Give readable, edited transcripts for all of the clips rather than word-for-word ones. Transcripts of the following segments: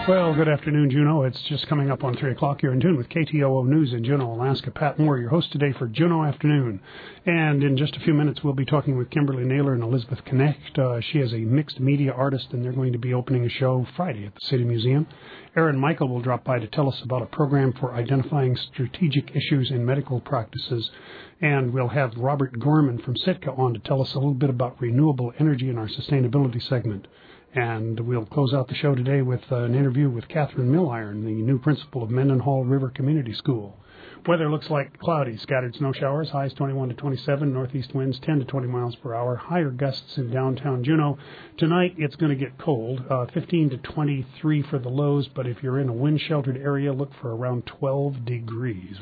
Well, good afternoon, Juneau. It's just coming up on 3 o'clock. You're in tune with KTOO News in Juneau, Alaska. Pat Moore, your host today for Juneau Afternoon. And in just a few minutes, we'll be talking with Kimberly Naylor and Elizabeth Knecht. She is a mixed media artist, and they're going to be opening a show Friday at the City Museum. Aaron Michael will drop by to tell us about a program for identifying strategic issues in medical practices. And we'll have Robert Gorman from Sitka on to tell us a little bit about renewable energy in our sustainability segment. And we'll close out the show today with an interview with Catherine Milliron, the new principal of Mendenhall River Community School. Weather looks like cloudy, scattered snow showers, highs 21 to 27, northeast winds 10 to 20 miles per hour, higher gusts in downtown Juneau. Tonight it's going to get cold, 15 to 23 for the lows, but if you're in a wind-sheltered area, look for around 12 degrees.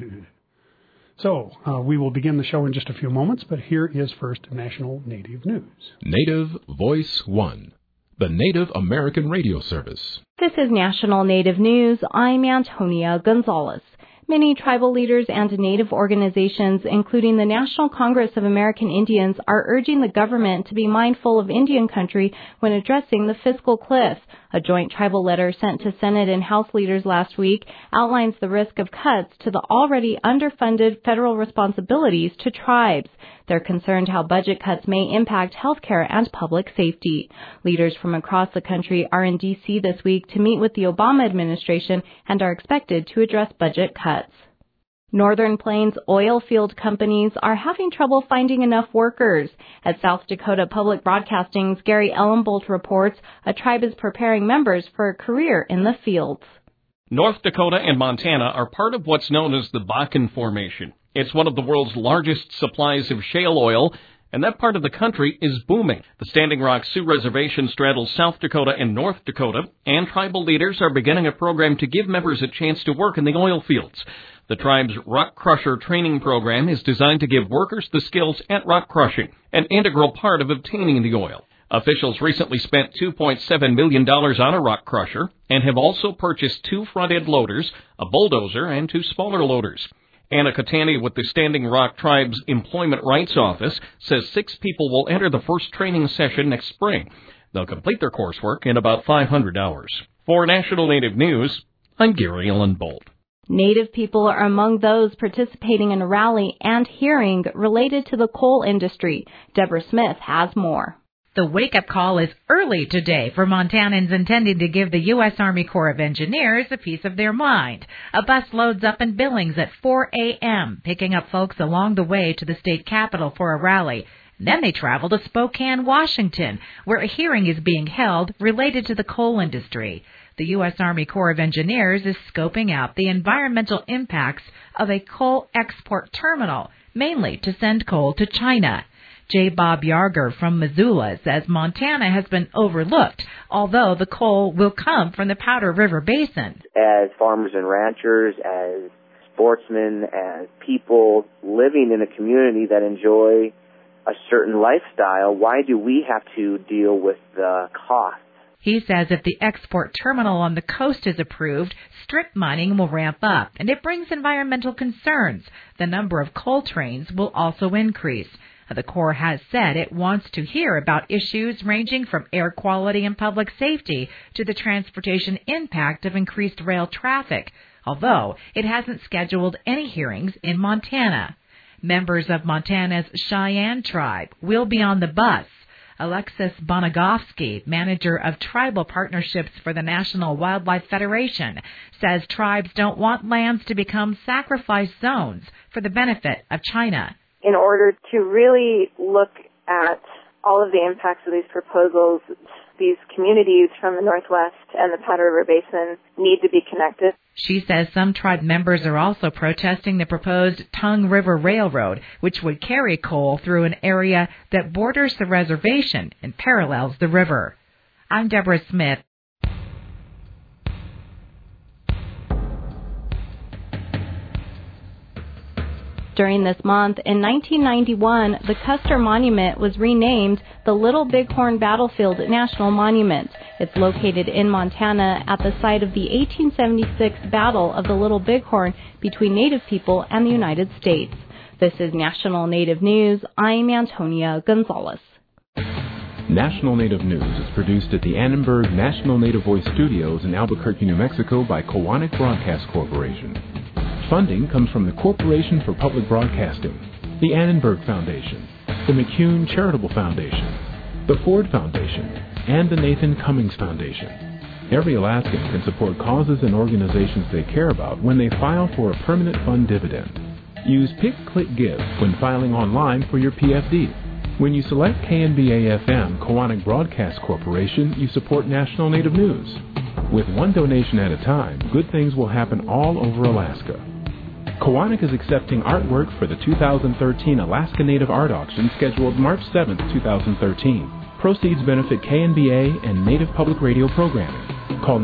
So, we will begin the show in just a few moments, but here is first National Native News. Native Voice One, the Native American radio service. This is National Native News. I'm Antonia Gonzalez. Many tribal leaders and Native organizations, including the National Congress of American Indians, are urging the government to be mindful of Indian country when addressing the fiscal cliff. A joint tribal letter sent to Senate and House leaders last week outlines the risk of cuts to the already underfunded federal responsibilities to tribes. They're concerned how budget cuts may impact healthcare and public safety. Leaders from across the country are in D.C. this week to meet with the Obama administration and are expected to address budget cuts. Northern Plains oil field companies are having trouble finding enough workers. As South Dakota Public Broadcasting's Gary Ellenbolt reports, a tribe is preparing members for a career in the fields. North Dakota and Montana are part of what's known as the Bakken Formation. It's one of the world's largest supplies of shale oil, and that part of the country is booming. The Standing Rock Sioux Reservation straddles South Dakota and North Dakota, and tribal leaders are beginning a program to give members a chance to work in the oil fields. The tribe's Rock Crusher training program is designed to give workers the skills at rock crushing, an integral part of obtaining the oil. Officials recently spent $2.7 million on a rock crusher and have also purchased 2 front-end loaders, a bulldozer, and 2 smaller loaders. Anna Katani with the Standing Rock Tribe's Employment Rights Office says 6 people will enter the first training session next spring. They'll complete their coursework in about 500 hours. For National Native News, I'm Gary Ellenbolt. Native people are among those participating in a rally and hearing related to the coal industry. Deborah Smith has more. The wake-up call is early today for Montanans intending to give the U.S. Army Corps of Engineers a piece of their mind. A bus loads up in Billings at 4 a.m., picking up folks along the way to the state capitol for a rally. Then they travel to Spokane, Washington, where a hearing is being held related to the coal industry. The U.S. Army Corps of Engineers is scoping out the environmental impacts of a coal export terminal, mainly to send coal to China. J. Bob Yarger from Missoula says Montana has been overlooked, although the coal will come from the Powder River Basin. As farmers and ranchers, as sportsmen, as people living in a community that enjoy a certain lifestyle, why do we have to deal with the cost? He says if the export terminal on the coast is approved, strip mining will ramp up, and it brings environmental concerns. The number of coal trains will also increase. The Corps has said it wants to hear about issues ranging from air quality and public safety to the transportation impact of increased rail traffic, although it hasn't scheduled any hearings in Montana. Members of Montana's Cheyenne tribe will be on the bus. Alexis Bonagovsky, manager of tribal partnerships for the National Wildlife Federation, says tribes don't want lands to become sacrifice zones for the benefit of China. In order to really look at all of the impacts of these proposals, these communities from the Northwest and the Powder River Basin need to be connected. She says some tribe members are also protesting the proposed Tongue River Railroad, which would carry coal through an area that borders the reservation and parallels the river. I'm Deborah Smith. During this month, in 1991, the Custer Monument was renamed the Little Bighorn Battlefield National Monument. It's located in Montana at the site of the 1876 Battle of the Little Bighorn between Native people and the United States. This is National Native News. I'm Antonia Gonzalez. National Native News is produced at the Annenberg National Native Voice Studios in Albuquerque, New Mexico by Koahnic Broadcast Corporation. Funding comes from the Corporation for Public Broadcasting, the Annenberg Foundation, the McCune Charitable Foundation, the Ford Foundation, and the Nathan Cummings Foundation. Every Alaskan can support causes and organizations they care about when they file for a permanent fund dividend. Use Pick, Click, Give when filing online for your PFD. When you select KNBA-FM Koahnic Broadcast Corporation, you support National Native News. With one donation at a time, good things will happen all over Alaska. Koahnic is accepting artwork for the 2013 Alaska Native Art Auction scheduled March 7, 2013. Proceeds benefit KNBA and Native Public Radio programming. Call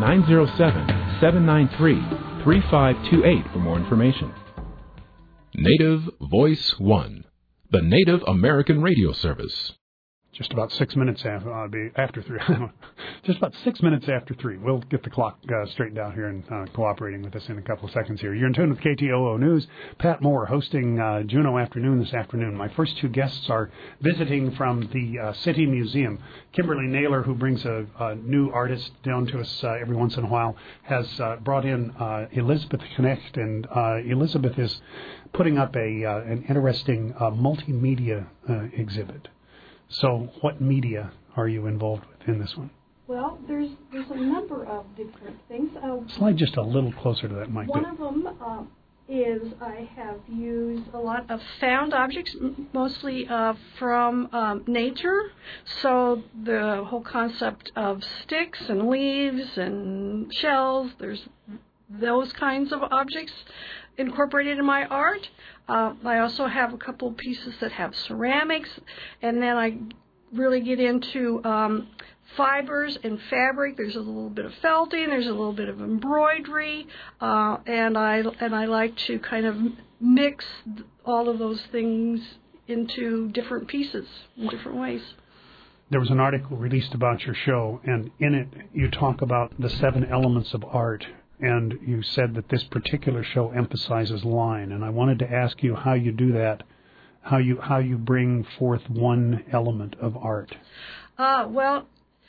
907-793-3528 for more information. Native Voice One, the Native American Radio Service. Just about 6 minutes after 3. Just about 6 minutes after 3. We'll get the clock straightened out here and cooperating with us in a couple of seconds here. You're in tune with KTOO News. Pat Moore hosting Juneau Afternoon this afternoon. My first two guests are visiting from the City Museum. Kimberly Naylor, who brings a new artist down to us every once in a while, has brought in Elizabeth Knecht, and Elizabeth is putting up an interesting multimedia exhibit. So what media are you involved with in this one? Well, there's a number of different things. Slide just a little closer to that mic. One of them is I have used a lot of found objects, mostly from nature. So the whole concept of sticks and leaves and shells, there's those kinds of objects incorporated in my art. I also have a couple of pieces that have ceramics, and then I really get into fibers and fabric. There's a little bit of felting, there's a little bit of embroidery, and I like to kind of mix all of those things into different pieces in different ways. There was an article released about your show, and in it you talk about the 7 elements of art. And you said that this particular show emphasizes line, and I wanted to ask you how you do that, how you bring forth one element of art. Well,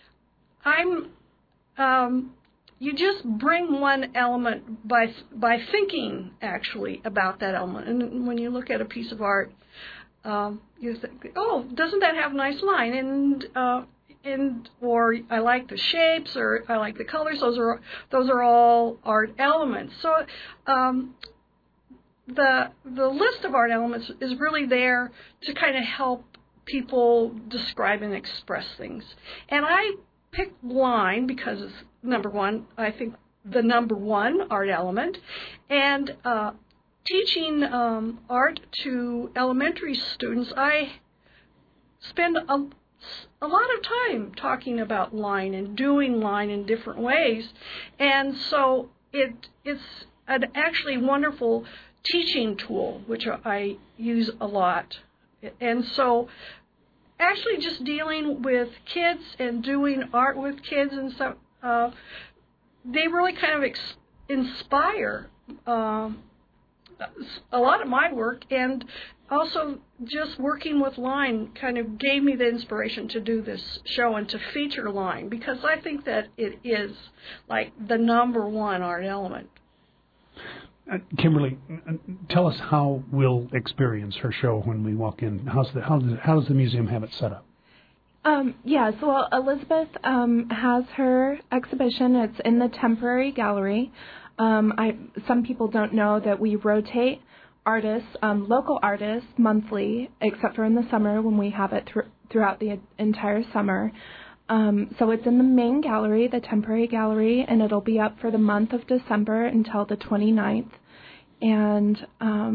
you just bring one element by thinking actually about that element. And when you look at a piece of art, you think, oh, doesn't that have a nice line? Or I like the shapes, or I like the colors. Those are all art elements. So the list of art elements is really there to kind of help people describe and express things. And I picked line because it's number one. I think the number one art element, and teaching art to elementary students, I spend a lot of time talking about line and doing line in different ways, and so it's an actually wonderful teaching tool, which I use a lot. And so actually just dealing with kids and doing art with kids and stuff, they really kind of inspire a lot of my work, and also just working with line kind of gave me the inspiration to do this show and to feature line, because I think that it is like the number one art element. Kimberly, tell us how we'll experience her show when we walk in. How does the museum have it set up? So Elizabeth has her exhibition. It's in the temporary gallery. Some people don't know that we rotate artists, local artists, monthly, except for in the summer when we have it throughout the entire summer. So it's in the main gallery, the temporary gallery, and it'll be up for the month of December until the 29th. And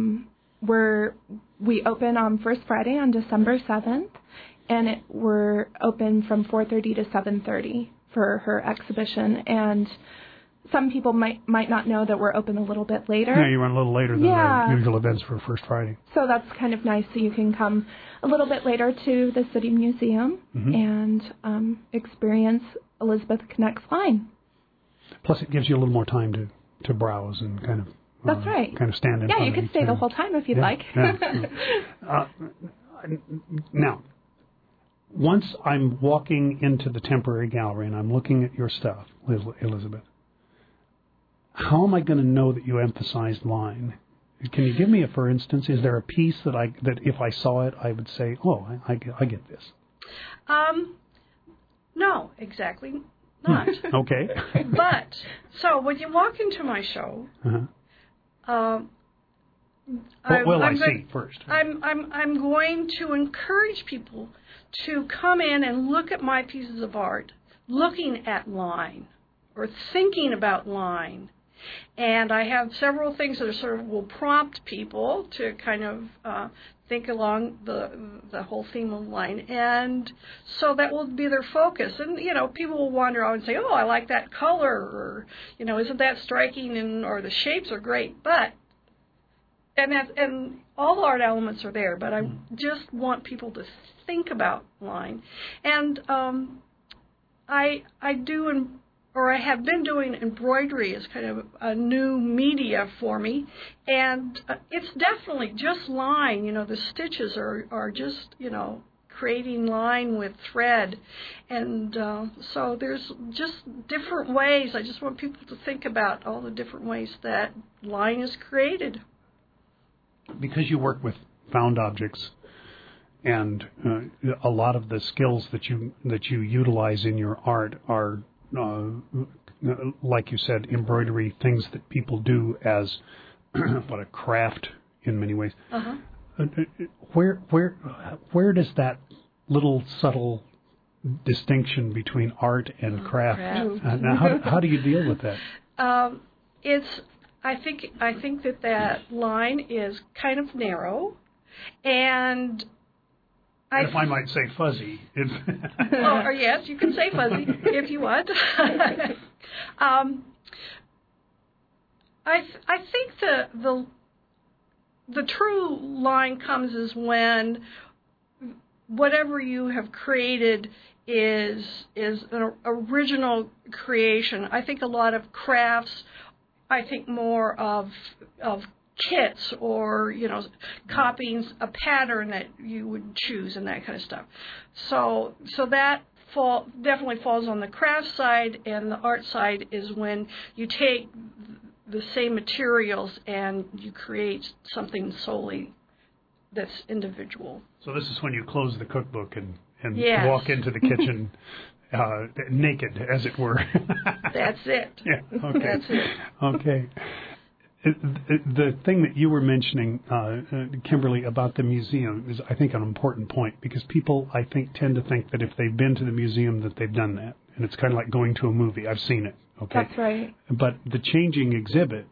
we open on First Friday on December 7th, and we're open from 4:30 to 7:30 for her exhibition. And some people might not know that we're open a little bit later. Yeah, you run a little later than the usual events for First Friday. So that's kind of nice. So you can come a little bit later to the City Museum and experience Elizabeth Knecht's line. Plus, it gives you a little more time to browse and kind of that's right. Kind of stand in. Yeah, you can stay the whole time if you'd like. Yeah. Now, once I'm walking into the temporary gallery and I'm looking at your stuff, Elizabeth, how am I going to know that you emphasized line? Can you give me a for instance? Is there a piece that if I saw it, I would say, oh, I get this? No, exactly not. Okay. But, so when you walk into my show, what will I see first? I'm going to encourage people to come in and look at my pieces of art, looking at line or thinking about line. And I have several things that are sort of will prompt people to kind of think along the whole theme of line. And so that will be their focus. And, you know, people will wander out and say, oh, I like that color, or, you know, isn't that striking, and or the shapes are great. But and all the art elements are there, but I just want people to think about line. And I have been doing embroidery as kind of a new media for me, and it's definitely just line. You know, the stitches are just, you know, creating line with thread, and so there's just different ways. I just want people to think about all the different ways that line is created. Because you work with found objects, and a lot of the skills that you utilize in your art are, like you said, embroidery, things that people do as a craft in many ways. Where does that little subtle distinction between art and craft? Now, how do you deal with that? I think that line is kind of narrow, and if I might say fuzzy. Or yes, you can say fuzzy if you want. I think the true line comes is when whatever you have created is an original creation. I think a lot of crafts, I think more of kits, or, you know, copying a pattern that you would choose and that kind of stuff. So that definitely falls on the craft side, and the art side is when you take the same materials and you create something solely that's individual. So this is when you close the cookbook and yes. walk into the kitchen naked, as it were. That's it. Yeah. Okay. That's it. Okay. The thing that you were mentioning, Kimberly, about the museum is, I think, an important point, because people, I think, tend to think that if they've been to the museum that they've done that. And it's kind of like going to a movie. I've seen it. Okay. That's right. But the changing exhibit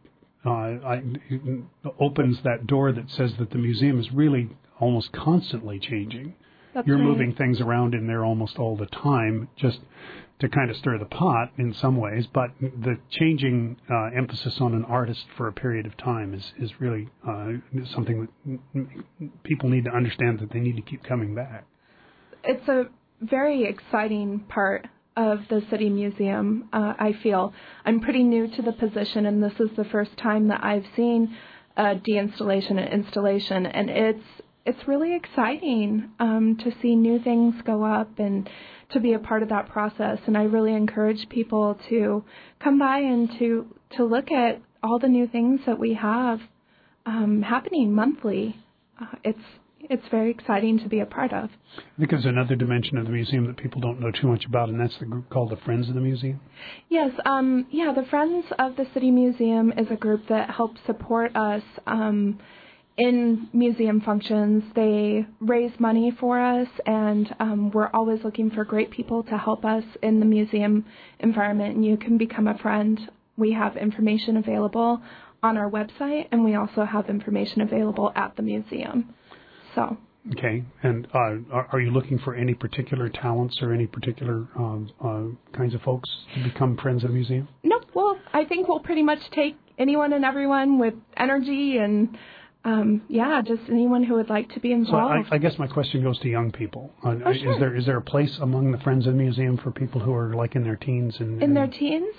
opens that door that says that the museum is really almost constantly changing. That's You're right. moving things around in there almost all the time, just to kind of stir the pot in some ways. But the changing emphasis on an artist for a period of time is really something that people need to understand, that they need to keep coming back. It's a very exciting part of the City Museum, I feel. I'm pretty new to the position, and this is the first time that I've seen deinstallation and installation, and it's really exciting to see new things go up and to be a part of that process. And I really encourage people to come by and to look at all the new things that we have happening monthly. It's very exciting to be a part of. I think there's another dimension of the museum that people don't know too much about, and that's the group called the Friends of the Museum. Yes, the Friends of the City Museum is a group that helps support us in museum functions. They raise money for us, and we're always looking for great people to help us in the museum environment, and you can become a friend. We have information available on our website, and we also have information available at the museum. So. Okay, and are you looking for any particular talents or any particular kinds of folks to become friends of the museum? No, well, I think we'll pretty much take anyone and everyone with energy and just anyone who would like to be involved. So I guess my question goes to young people. Sure. Is there a place among the Friends of the Museum for people who are like in their teens? In their teens?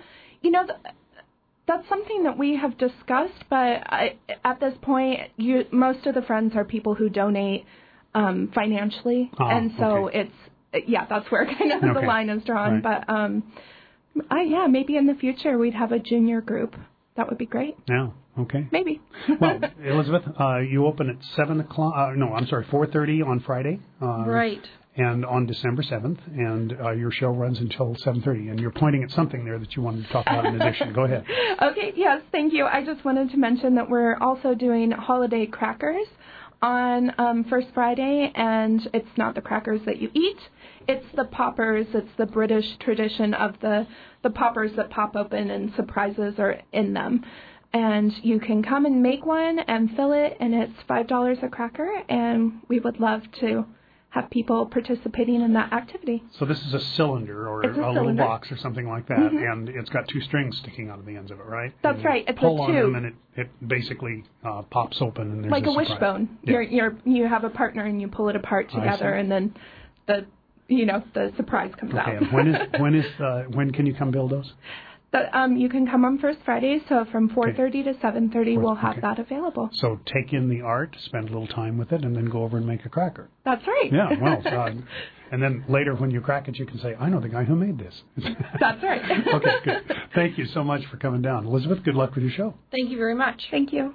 That's something that we have discussed, but at this point, most of the friends are people who donate financially, and so that's where kind of the line is drawn. Right. But maybe in the future we'd have a junior group. That would be great. Yeah. Okay. Maybe. Well, Elizabeth, you open at 4:30 on Friday. Right. And on December 7th, and your show runs until 7:30. And you're pointing at something there that you wanted to talk about in addition. Go ahead. Okay. Yes. Thank you. I just wanted to mention that we're also doing holiday crackers on First Friday, and it's not the crackers that you eat. It's the poppers. It's the British tradition of the poppers that pop open and surprises are in them. And you can come and make one and fill it, and it's $5 a cracker, and we would love to have people participating in that activity. So this is a cylinder or a little box or something like that, and it's got two strings sticking out of the ends of it, right? That's and right. It's pull a on tube. them and it basically pops open, and there's like a surprise. wishbone. Yeah. You have a partner and you pull it apart together, and then the surprise comes out. Okay. And when can you come build those? You can come on First Friday, so from 4:30 to 7:30 we'll have that available. So take in the art, spend a little time with it, and then go over and make a cracker. That's right. Yeah, well, and then later when you crack it, you can say, I know the guy who made this. That's right. Okay, good. Thank you so much for coming down. Elizabeth, good luck with your show. Thank you very much. Thank you.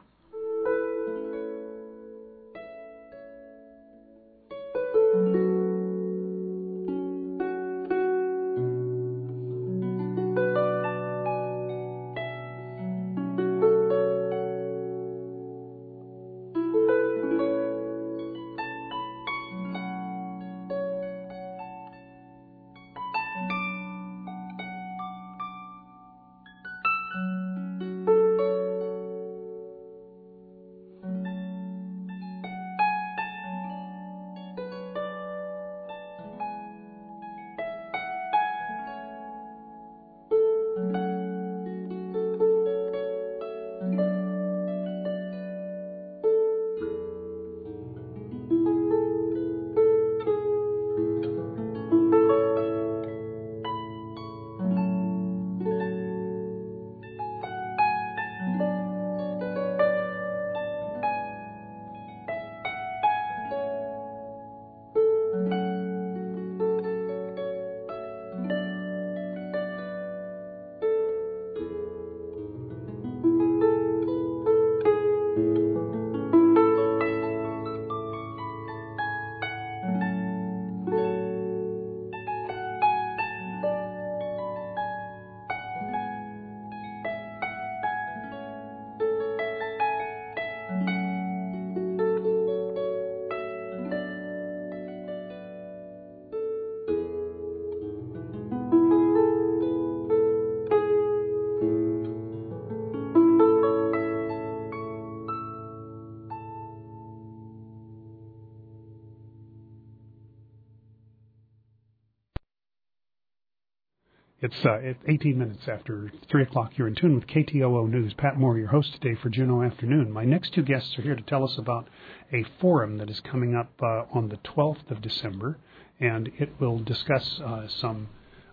It's 18 minutes after 3 o'clock. You're in tune with KTOO News. Pat Moore, your host today for Juneau Afternoon. My next two guests are here to tell us about a forum that is coming up on the 12th of December, and it will discuss some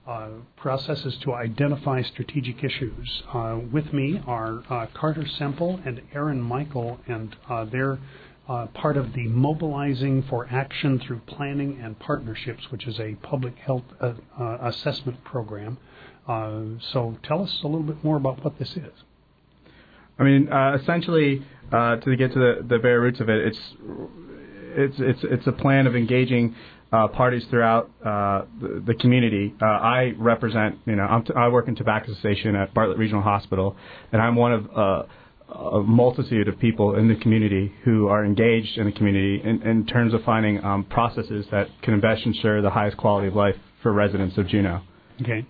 processes to identify strategic issues. With me are Carter Semple and Aaron Michael, and they're part of the Mobilizing for Action Through Planning and Partnerships, which is a public health assessment program. So tell us a little bit more about what this is. I mean, essentially, to get to the bare roots of it, it's a plan of engaging parties throughout the community. I represent, I work in tobacco cessation at Bartlett Regional Hospital, and I'm one of a multitude of people in the community who are engaged in the community in terms of finding processes that can best ensure the highest quality of life for residents of Juneau. Okay.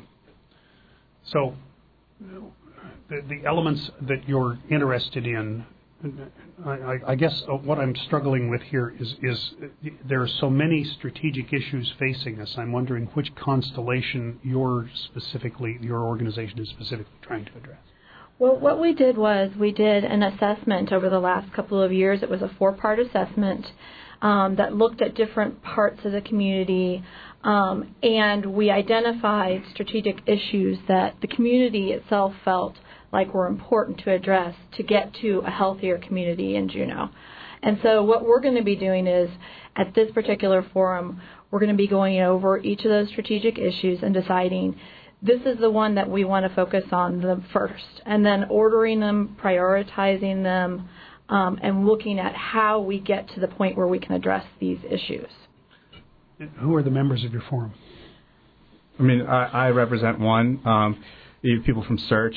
So the elements that you're interested in, I guess what I'm struggling with here is there are so many strategic issues facing us. I'm wondering which constellation your organization is specifically trying to address. Well, what we did was we did an assessment over the last couple of years. It was a 4-part assessment that looked at different parts of the community, and we identified strategic issues that the community itself felt like were important to address to get to a healthier community in Juneau. And so what we're going to be doing is, at this particular forum, we're going to be going over each of those strategic issues and deciding this is the one that we want to focus on the first, and then ordering them, prioritizing them, and looking at how we get to the point where we can address these issues. Who are the members of your forum? I mean, I represent one. You have people from Search,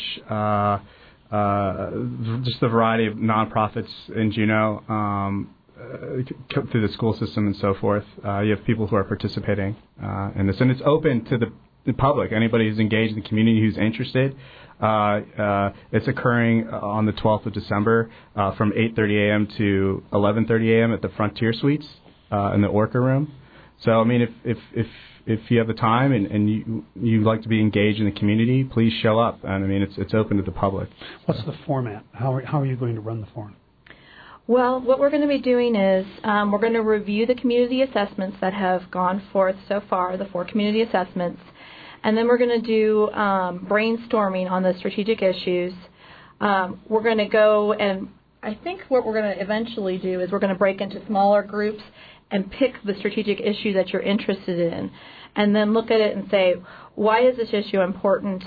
just the variety of nonprofits in Juneau, through the school system and so forth. You have people who are participating in this, and it's open to the public. Anybody who's engaged in the community who's interested. It's occurring on the 12th of December from 8:30 a.m. to 11:30 a.m. at the Frontier Suites in the Orca Room. So, I mean, if you have the time and you'd like to be engaged in the community, please show up. And I mean, it's open to the public. What's the format? How are you going to run the forum? Well, what we're going to be doing is we're going to review the community assessments that have gone forth so far, the 4 community assessments, and then we're going to do brainstorming on the strategic issues. We're going to go, and I think what we're going to eventually do is we're going to break into smaller groups and pick the strategic issue that you're interested in, and then look at it and say, why is this issue important?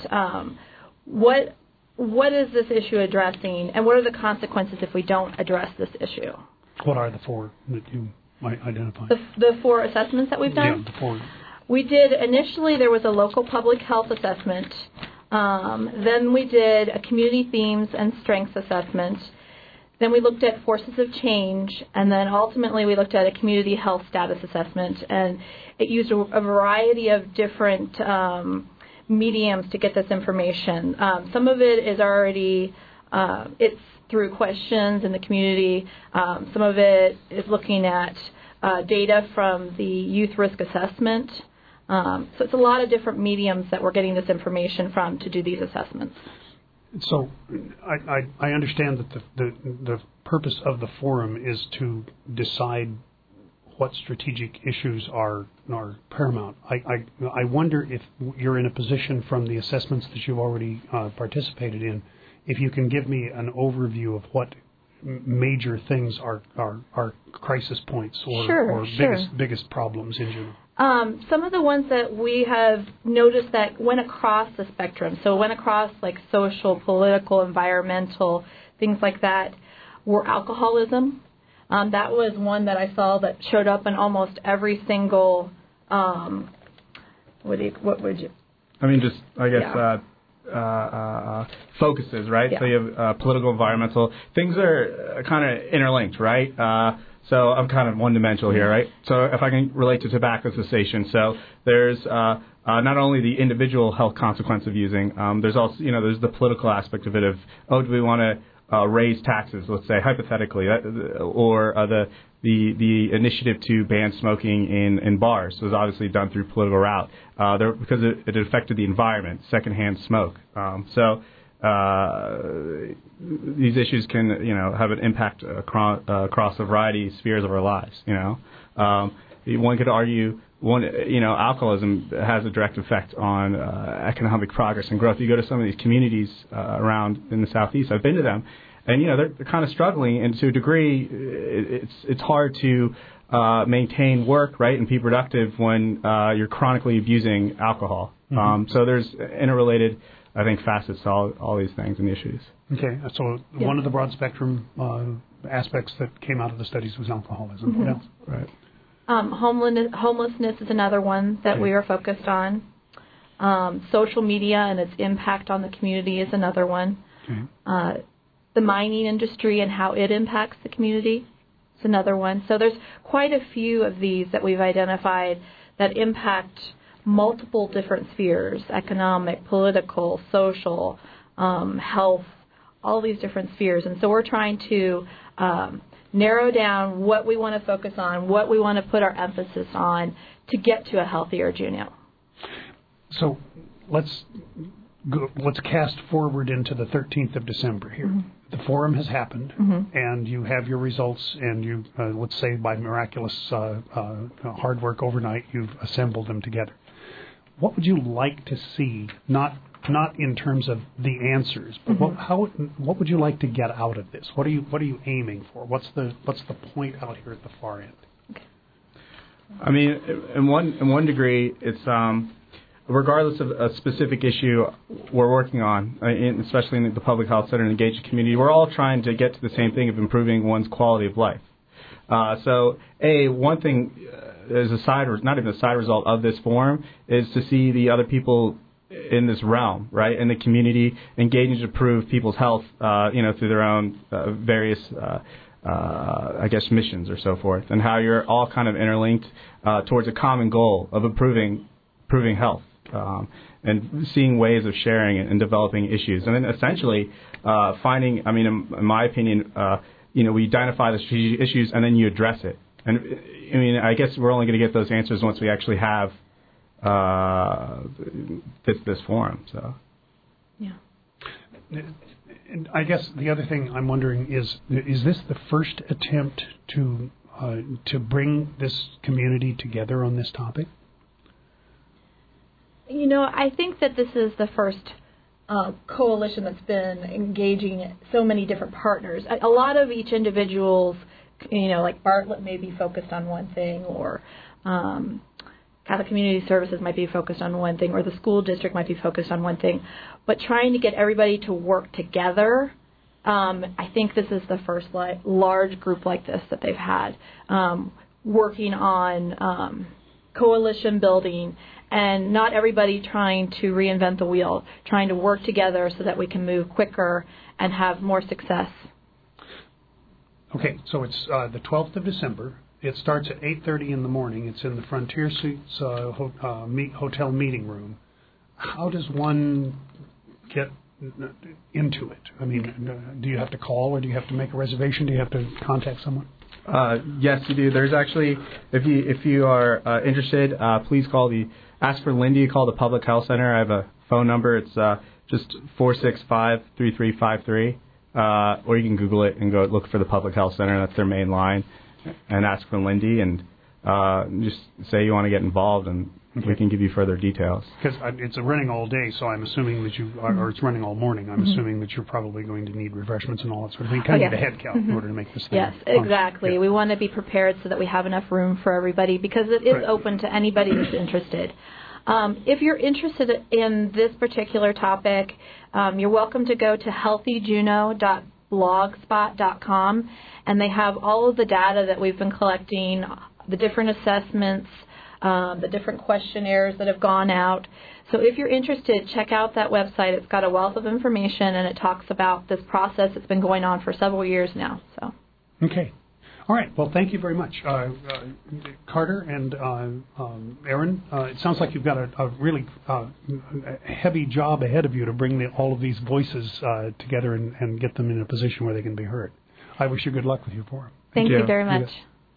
What is this issue addressing, and what are the consequences if we don't address this issue? What are the 4 that you might identify? The 4 assessments that we've done? Yeah, the 4. We did, initially there was a local public health assessment. Then we did a community themes and strengths assessment. Then we looked at forces of change, and then ultimately we looked at a community health status assessment. And it used a variety of different mediums to get this information. Some of it is already, it's through questions in the community. Some of it is looking at data from the youth risk assessment. So it's a lot of different mediums that we're getting this information from to do these assessments. So I understand that the purpose of the forum is to decide what strategic issues are paramount. I wonder if you're in a position from the assessments that you've already participated in, if you can give me an overview of what major things are crisis points or biggest problems in general. Some of the ones that we have noticed that went across the spectrum, so went across like social, political, environmental, things like that, were alcoholism. That was one that I saw that showed up in almost every single, what would you? I mean, just, I guess, focuses, right? Yeah. So you have political, environmental. Things are kind of interlinked, right? So I'm kind of one-dimensional here, right? So if I can relate to tobacco cessation, so there's not only the individual health consequence of using, there's also, there's the political aspect of it of, do we want to raise taxes, let's say, hypothetically, or the initiative to ban smoking in bars was obviously done through political route because it affected the environment, secondhand smoke. These issues can, have an impact across a variety of spheres of our lives. One could argue alcoholism has a direct effect on economic progress and growth. You go to some of these communities around in the Southeast. I've been to them, and they're kind of struggling, and to a degree, it's hard to maintain work, right, and be productive when you're chronically abusing alcohol. Mm-hmm. So there's interrelated, I think, facets to all these things and issues. Okay, so one of the broad spectrum aspects that came out of the studies was alcoholism. Mm-hmm. What else? Right. Homelessness is another one that we are focused on. Social media and its impact on the community is another one. Okay. The mining industry and how it impacts the community is another one. So there's quite a few of these that we've identified that impact multiple different spheres: economic, political, social, health, all these different spheres. And so we're trying to narrow down what we want to focus on, what we want to put our emphasis on to get to a healthier Juneau. So let's cast forward into the 13th of December here. Mm-hmm. The forum has happened, mm-hmm. and you have your results, and you, let's say by miraculous hard work overnight, you've assembled them together. What would you like to see, not not in terms of the answers, but what would you like to get out of this? What are you aiming for? What's the point out here at the far end? I mean, in one degree, it's regardless of a specific issue we're working on, especially in the public health center and engaged community, we're all trying to get to the same thing of improving one's quality of life. So, one thing as not even a side result of this forum is to see the other people in this realm, right, in the community, engaging to improve people's health, through their own various, missions or so forth, and how you're all kind of interlinked towards a common goal of improving health, and seeing ways of sharing and developing issues, and then essentially finding. I mean, in my opinion, we identify the strategic issues and then you address it. And I mean, I guess we're only going to get those answers once we actually have this forum. So, yeah. And I guess the other thing I'm wondering is this the first attempt to bring this community together on this topic? I think that this is the first coalition that's been engaging so many different partners. A lot of each individual's, like Bartlett may be focused on one thing, or Catholic Community Services might be focused on one thing, or the school district might be focused on one thing. But trying to get everybody to work together, I think this is the first large group like this that they've had, working on coalition building, and not everybody trying to reinvent the wheel, trying to work together so that we can move quicker and have more success. Okay, so it's the 12th of December. It starts at 8:30 in the morning. It's in the Frontier Suites hotel meeting room. How does one get into it? I mean, do you have to call, or do you have to make a reservation? Do you have to contact someone? Yes, you do. There's actually, if you are interested, please ask for Lindy. Call the Public Health Center. I have a phone number. It's just 465-3353. Or you can Google it and go look for the Public Health Center. That's their main line. And ask for Lindy, and just say you want to get involved, and we can give you further details. Because it's running all day, so I'm assuming that or it's running all morning. I'm assuming that you're probably going to need refreshments and all that sort of thing. You kind of need a head count in order to make this thing. Yes, exactly. Yeah. We want to be prepared so that we have enough room for everybody, because it is open to anybody who's interested. If you're interested in this particular topic, you're welcome to go to healthyjuneau.blogspot.com, and they have all of the data that we've been collecting, the different assessments, the different questionnaires that have gone out. So if you're interested, check out that website. It's got a wealth of information, and it talks about this process that's been going on for several years now. So. Okay. All right. Well, thank you very much, Carter and Aaron. It sounds like you've got a really heavy job ahead of you to bring all of these voices together and get them in a position where they can be heard. I wish you good luck with your forum. Thank you very much.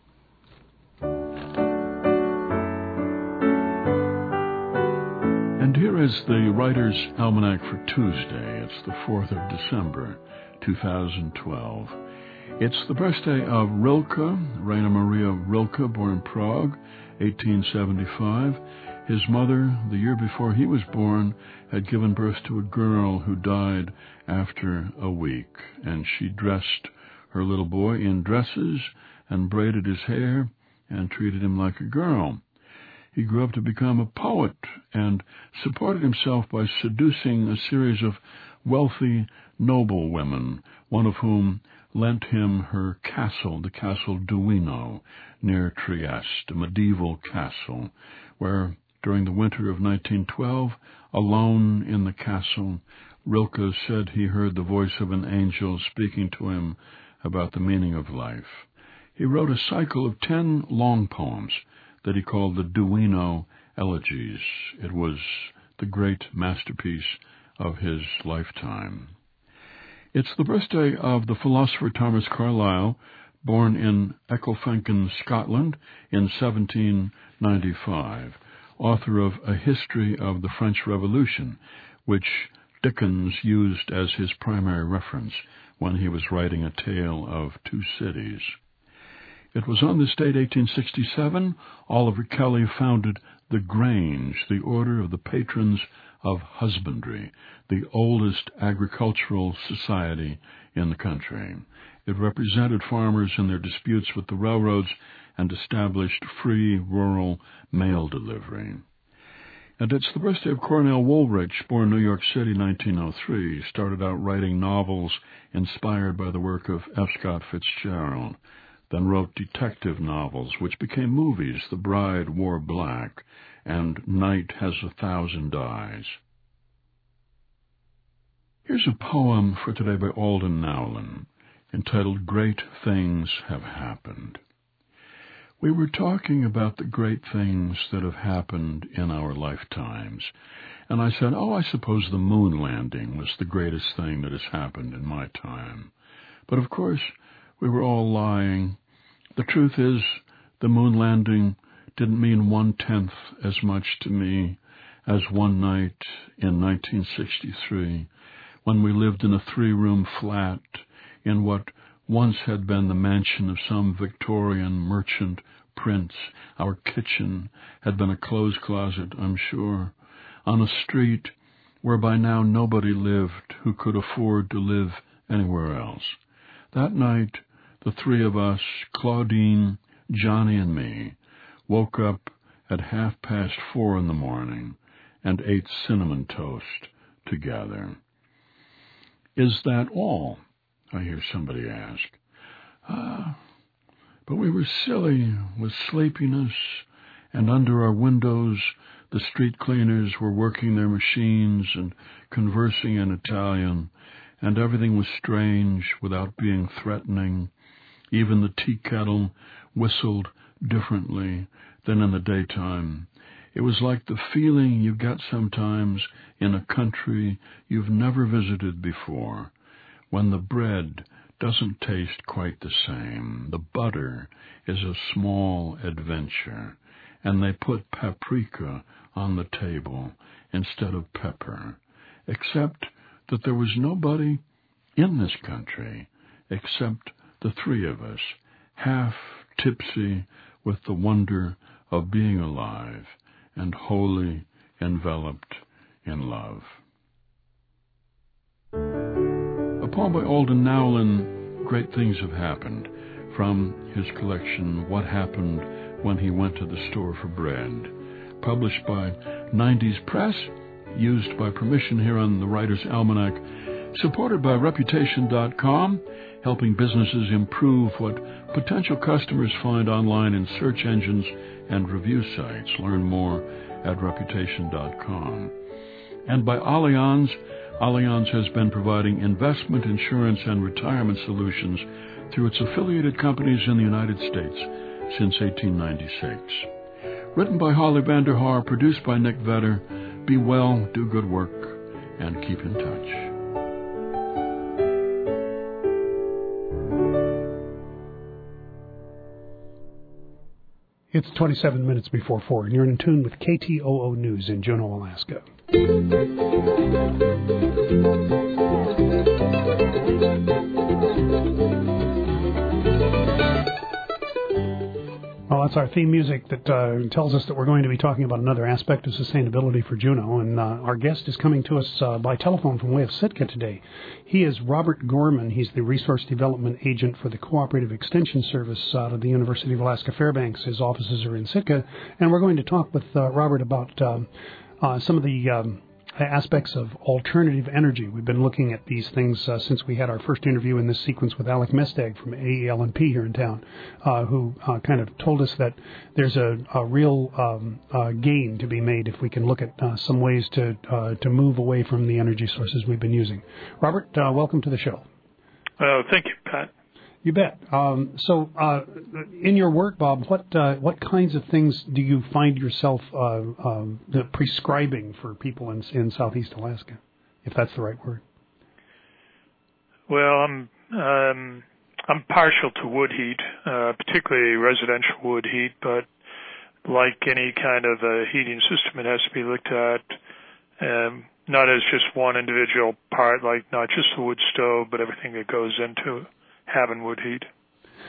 And here is the Writer's Almanac for Tuesday. It's the 4th of December, 2012. It's the birthday of Rilke, Rainer Maria Rilke, born in Prague, 1875. His mother, the year before he was born, had given birth to a girl who died after a week, and she dressed her little boy in dresses and braided his hair and treated him like a girl. He grew up to become a poet and supported himself by seducing a series of wealthy, noble women, one of whom lent him her castle, the Castle Duino, near Trieste, a medieval castle, where during the winter of 1912, alone in the castle, Rilke said he heard the voice of an angel speaking to him about the meaning of life. He wrote a cycle of 10 long poems that he called the Duino Elegies. It was the great masterpiece of his lifetime. It's the birthday of the philosopher Thomas Carlyle, born in Ecclefechan, Scotland, in 1795, author of A History of the French Revolution, which Dickens used as his primary reference when he was writing A Tale of Two Cities. It was on this date, 1867, Oliver Kelly founded the Grange, the Order of the Patrons of Husbandry, the oldest agricultural society in the country. It represented farmers in their disputes with the railroads and established free rural mail delivery. And it's the birthday of Cornell Woolrich, born New York City, 1903. Started out writing novels inspired by the work of F. Scott Fitzgerald, then wrote detective novels, which became movies, The Bride Wore Black and Night Has 1,000 Eyes. Here's a poem for today by Alden Nowlin, entitled Great Things Have Happened. We were talking about the great things that have happened in our lifetimes, and I said, I suppose the moon landing was the greatest thing that has happened in my time. But of course, we were all lying. The truth is, the moon landing didn't mean 1/10 as much to me as one night in 1963, when we lived in a 3-room flat in what once had been the mansion of some Victorian merchant prince. Our kitchen had been a clothes closet, I'm sure, on a street where by now nobody lived who could afford to live anywhere else. That night, the three of us, Claudine, Johnny, and me, woke up at 4:30 in the morning and ate cinnamon toast together. Is that all? I hear somebody ask. But we were silly with sleepiness, and under our windows the street cleaners were working their machines and conversing in Italian, and everything was strange without being threatening. Even the tea kettle whistled differently than in the daytime. It was like the feeling you get sometimes in a country you've never visited before, when the bread doesn't taste quite the same. The butter is a small adventure, and they put paprika on the table instead of pepper, except that there was nobody in this country except the three of us, half tipsy with the wonder of being alive and wholly enveloped in love. A poem by Alden Nowlin, Great Things Have Happened, from his collection, What Happened When He Went to the Store for Bread, published by 90s Press, used by permission here on the Writer's Almanac, supported by Reputation.com, helping businesses improve what potential customers find online in search engines and review sites. Learn more at Reputation.com. And by Allianz. Allianz has been providing investment, insurance, and retirement solutions through its affiliated companies in the United States since 1896. Written by Holly Vanderhaar, produced by Nick Vetter. Be well, do good work, and keep in touch. It's 27 minutes before 4, and you're in tune with KTOO News in Juneau, Alaska. Well, that's our theme music that tells us that we're going to be talking about another aspect of sustainability for Juneau, and our guest is coming to us by telephone from way of Sitka today. He is Robert Gorman. He's the Resource Development Agent for the Cooperative Extension Service out of the University of Alaska Fairbanks. His offices are in Sitka, and we're going to talk with Robert about some of the aspects of alternative energy. We've been looking at these things since we had our first interview in this sequence with Alec Mestag from AEL&P here in town, who kind of told us that there's a real gain to be made if we can look at some ways to move away from the energy sources we've been using. Robert, welcome to the show. Thank you, Pat. You bet. So, in your work, Bob, what kinds of things do you find yourself prescribing for people in Southeast Alaska, if that's the right word? Well, I'm partial to wood heat, particularly residential wood heat, but like any kind of a heating system, it has to be looked at not as just one individual part, like not just the wood stove, but everything that goes into having wood heat.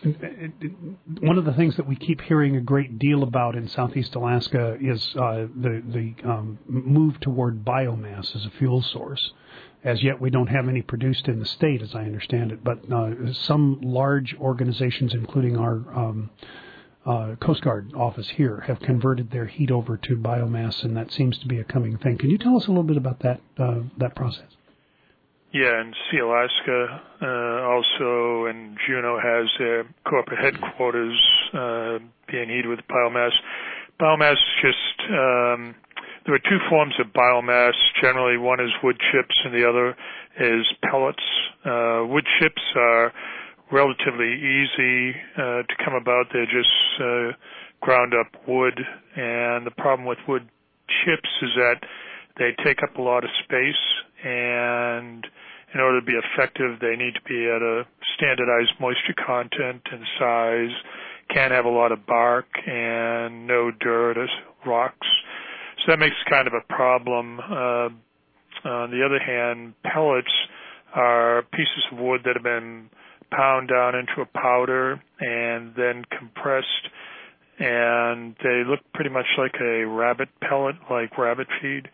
one of the things that we keep hearing a great deal about in Southeast Alaska is the move toward biomass as a fuel source. As yet, we don't have any produced in the state, as I understand it, but some large organizations, including our Coast Guard office here, have converted their heat over to biomass, and that seems to be a coming thing. Can you tell us a little bit about that process? Yeah, and Sealaska also, and Juneau has their corporate headquarters being heated with biomass. Biomass is just, there are two forms of biomass. Generally, one is wood chips and the other is pellets. Wood chips are relatively easy to come about. They're just ground up wood, and the problem with wood chips is that they take up a lot of space, and in order to be effective, they need to be at a standardized moisture content and size, can't have a lot of bark and no dirt or rocks. So that makes kind of a problem. On the other hand, pellets are pieces of wood that have been pound down into a powder and then compressed, and they look pretty much like a rabbit pellet, like rabbit feed.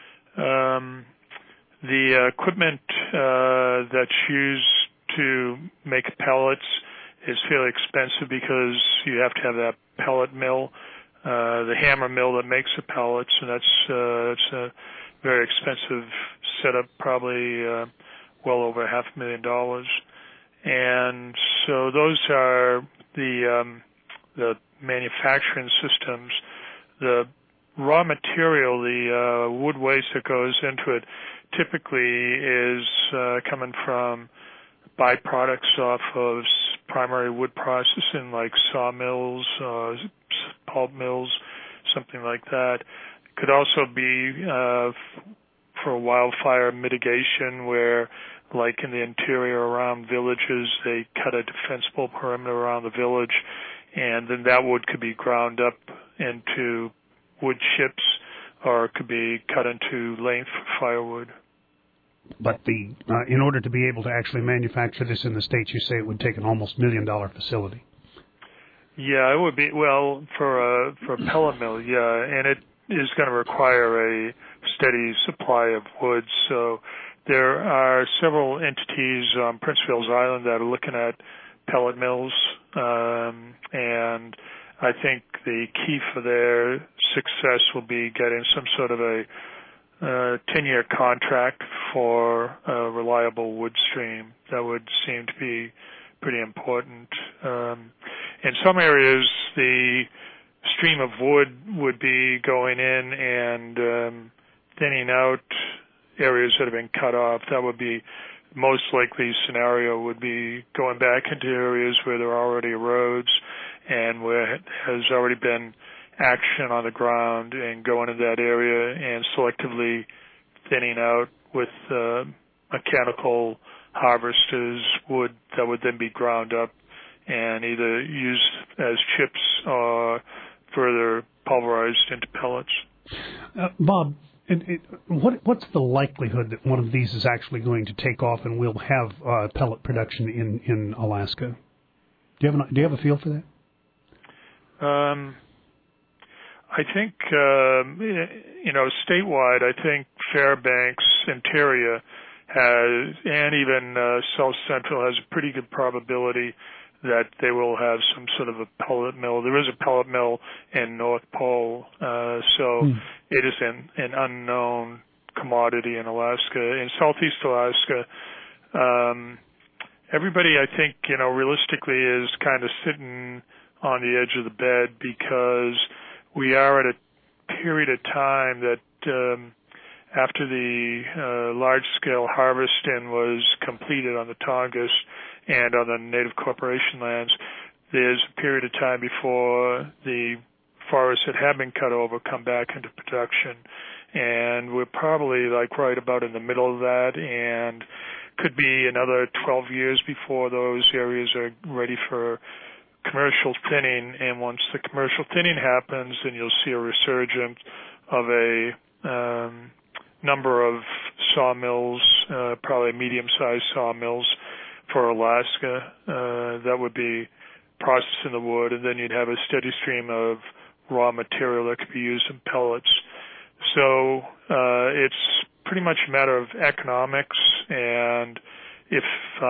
The equipment that's used to make pellets is fairly expensive because you have to have that pellet mill, the hammer mill that makes the pellets, and that's a very expensive setup, probably well over $500,000. And so those are the manufacturing systems. The raw material, the wood waste that goes into it, typically is coming from byproducts off of primary wood processing, like sawmills, pulp mills, something like that. It could also be for wildfire mitigation, where, like in the interior around villages, they cut a defensible perimeter around the village, and then that wood could be ground up into wood chips, or it could be cut into length for firewood. But in order to be able to actually manufacture this in the States, you say it would take an almost $1 million facility. Yeah, it would be, well, for a pellet mill, yeah, and it is going to require a steady supply of wood. So there are several entities on Prince Phil's Island that are looking at pellet mills, and I think the key for their success will be getting some sort of a 10-year contract for a reliable wood stream. That would seem to be pretty important. In some areas, the stream of wood would be going in and thinning out areas that have been cut off. That would be most likely scenario, would be going back into areas where there are already roads and where has already been action on the ground, and going in that area and selectively thinning out with mechanical harvesters wood that would then be ground up and either used as chips or further pulverized into pellets. Bob, what's the likelihood that one of these is actually going to take off and we'll have pellet production in Alaska? Do you have a feel for that? I think, statewide, I think Fairbanks, Interior has, and even South Central has a pretty good probability that they will have some sort of a pellet mill. There is a pellet mill in North Pole, so it is an unknown commodity in Alaska. In Southeast Alaska, everybody, I think, realistically is kind of sitting on the edge of the bed, because we are at a period of time that after the large-scale harvesting was completed on the Tongass and on the Native Corporation lands, there's a period of time before the forests that have been cut over come back into production. And we're probably right about in the middle of that, and could be another 12 years before those areas are ready for commercial thinning. And once the commercial thinning happens, then you'll see a resurgence of a number of sawmills, probably medium-sized sawmills for Alaska. That would be processing the wood, and then you'd have a steady stream of raw material that could be used in pellets. So it's pretty much a matter of economics, and if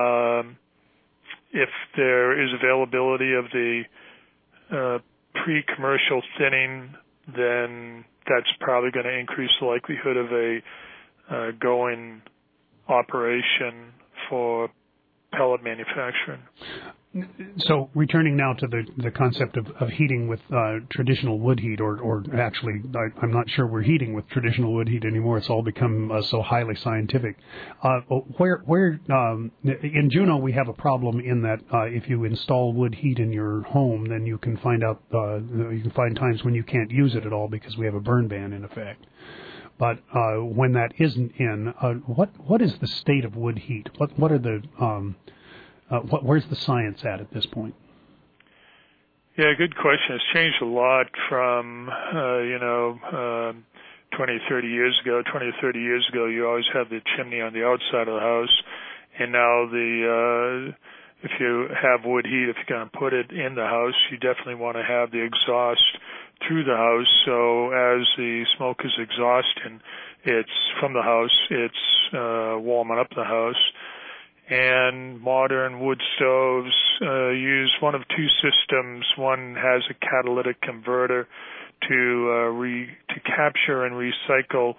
there is availability of the pre-commercial thinning, then that's probably going to increase the likelihood of a going operation for pellet manufacturing. So returning now to the concept of heating with traditional wood heat, or actually, I'm not sure we're heating with traditional wood heat anymore. It's all become so highly scientific. Where in Juneau we have a problem in that if you install wood heat in your home, then you can find times when you can't use it at all because we have a burn ban in effect. But when that isn't in, what is the state of wood heat? What are the where's the science at this point? Yeah, good question. It's changed a lot from 20 or 30 years ago. 20 or 30 years ago, you always had the chimney on the outside of the house, and now if you have wood heat, if you're going to put it in the house, you definitely want to have the exhaust through the house. So as the smoke is exhausting, it's from the house, it's warming up the house. And modern wood stoves use one of two systems. One has a catalytic converter to capture and recycle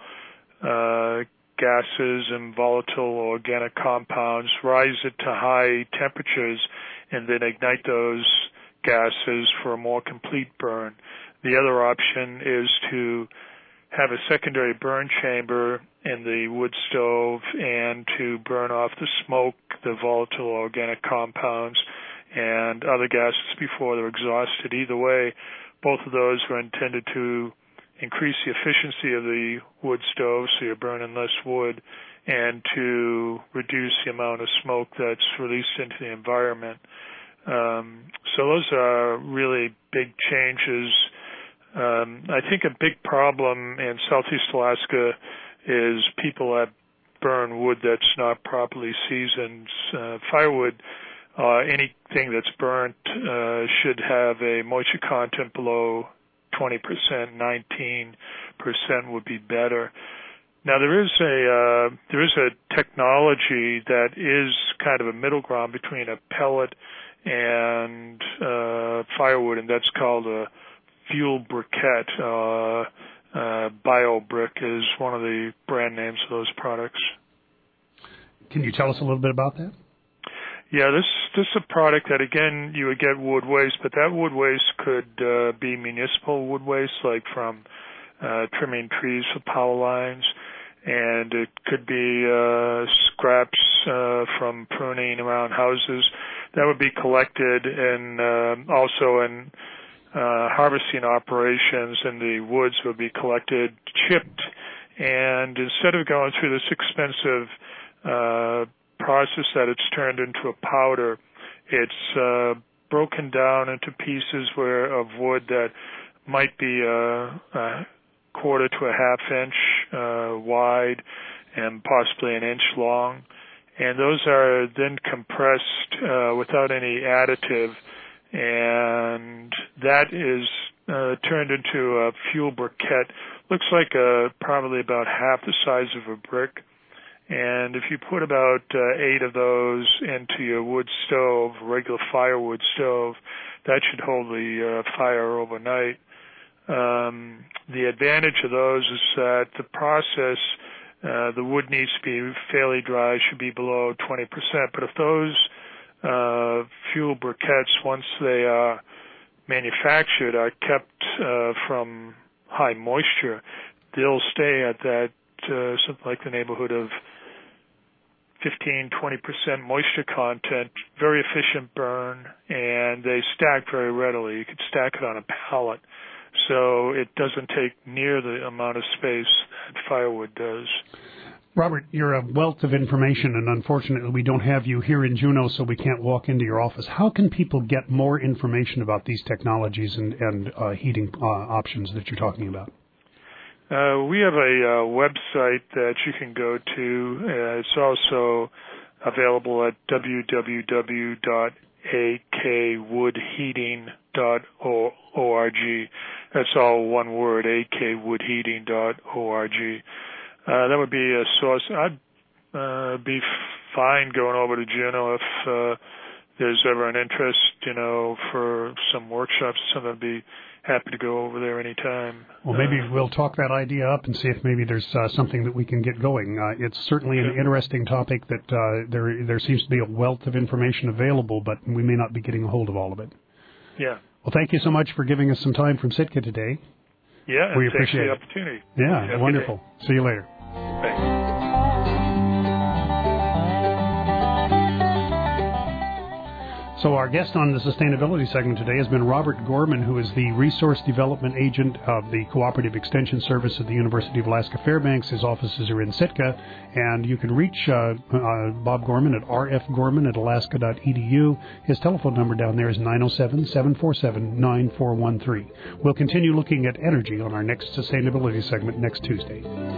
gases and volatile organic compounds, rise it to high temperatures, and then ignite those gases for a more complete burn. The other option is to have a secondary burn chamber in the wood stove and to burn off the smoke, the volatile organic compounds, and other gases before they're exhausted. Either way, both of those are intended to increase the efficiency of the wood stove, so you're burning less wood, and to reduce the amount of smoke that's released into the environment. So those are really big changes. I think a big problem in Southeast Alaska is people that burn wood that's not properly seasoned. Firewood, anything that's burnt should have a moisture content below 20%. 19% would be better. Now there is a technology that is kind of a middle ground between a pellet and firewood, and that's called a fuel briquette. BioBrick is one of the brand names of those products. Can you tell us a little bit about that? Yeah, this is a product that, again, you would get wood waste, but that wood waste could be municipal wood waste, like from trimming trees for power lines, and it could be scraps from pruning around houses. That would be collected, and also in harvesting operations in the woods would be collected, chipped, and instead of going through this expensive process that it's turned into a powder, it's broken down into pieces of wood that might be a quarter to a half inch wide and possibly an inch long, and those are then compressed without any additive, and that is turned into a fuel briquette. Looks like probably about half the size of a brick. And if you put about 8 of those into your wood stove, regular firewood stove, that should hold the fire overnight. The advantage of those is that the process, the wood needs to be fairly dry, should be below 20%. But if those fuel briquettes, once they are manufactured, are kept from high moisture, they'll stay at that something like the neighborhood of 15-20% moisture content, very efficient burn, and they stack very readily. You could stack it on a pallet, so it doesn't take near the amount of space that firewood does. Robert, you're a wealth of information, and unfortunately we don't have you here in Juneau, so we can't walk into your office. How can people get more information about these technologies and heating options that you're talking about? We have a website that you can go to. It's also available at www.ncc.org. akwoodheating.org. That's all one word, akwoodheating.org. That would be a source. I'd be fine going over to Juneau if there's ever an interest, for some workshops or something. I'd be happy to go over there anytime. Well, maybe we'll talk that idea up and see if maybe there's something that we can get going. It's certainly an interesting topic that there seems to be a wealth of information available, but we may not be getting a hold of all of it. Yeah. Well, thank you so much for giving us some time from Sitka today. Yeah, we thanks for appreciate the it. opportunity. Yeah, wonderful. See you later. Thanks. So our guest on the sustainability segment today has been Robert Gorman, who is the Resource Development Agent of the Cooperative Extension Service at the University of Alaska Fairbanks. His offices are in Sitka, and you can reach Bob Gorman at rfgorman@alaska.edu. His telephone number down there is 907-747-9413. We'll continue looking at energy on our next sustainability segment next Tuesday.